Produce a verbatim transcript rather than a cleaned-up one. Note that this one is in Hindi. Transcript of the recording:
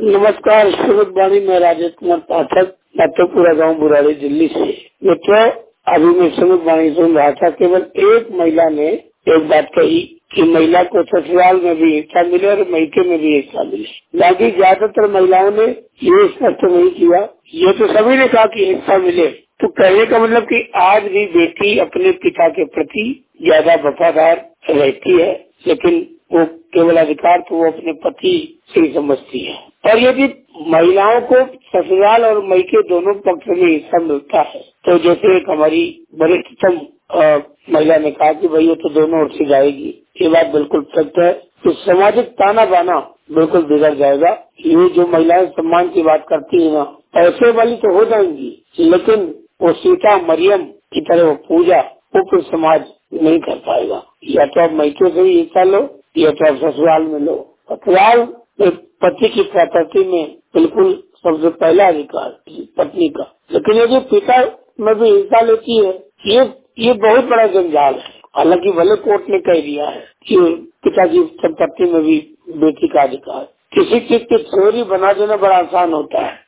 नमस्कार, श्रीमद वाणी में राजेश कुमार पाठक, नाथोपुरा गांव बुराड़ी दिल्ली से। मित्रों, अभी मैं श्रीमद वाणी सुन रहा था। केवल एक महिला ने एक बात कही कि महिला को ससुराल में भी हिस्सा मिले और मायके में भी हिस्सा मिले। बाकी ज्यादातर महिलाओं ने ये स्पष्ट नहीं किया। ये तो सभी ने कहा कि हिस्सा मिले। तो कहने का मतलब कि आज भी बेटी अपने पिता के प्रति ज्यादा वफादार रहती है, लेकिन वो केवल अधिकार तो वो अपने पति से समझती है। और यदि महिलाओं को ससुराल और मायके दोनों पक्ष में हिस्सा मिलता है, तो जैसे एक हमारी वरिष्ठतम महिला ने कहा कि भाई ये तो दोनों ओर से जाएगी, ये बात बिल्कुल सत्य है। तो सामाजिक ताना बाना बिल्कुल बिगड़ जाएगा। ये जो महिलाएं सम्मान की बात करती है ना, पैसे वाली तो हो जाएंगी, लेकिन वो सीता मरियम की तरह वो पूजा वो फिर समाज नहीं कर पाएगा। या तो आप मायके से ही हिस्सा लो या तो आप ससुराल में लो। ससुराल में पति की प्रॉपर्टी में बिल्कुल सबसे पहला अधिकार पत्नी का, लेकिन यदि पिता में भी हिस्सा लेती है, ये ये बहुत बड़ा जंजाल है। हालांकि भले कोर्ट ने कह दिया है कि पिता की संपत्ति में भी बेटी का अधिकार। किसी चीज की थ्योरी बना देना बड़ा आसान होता है,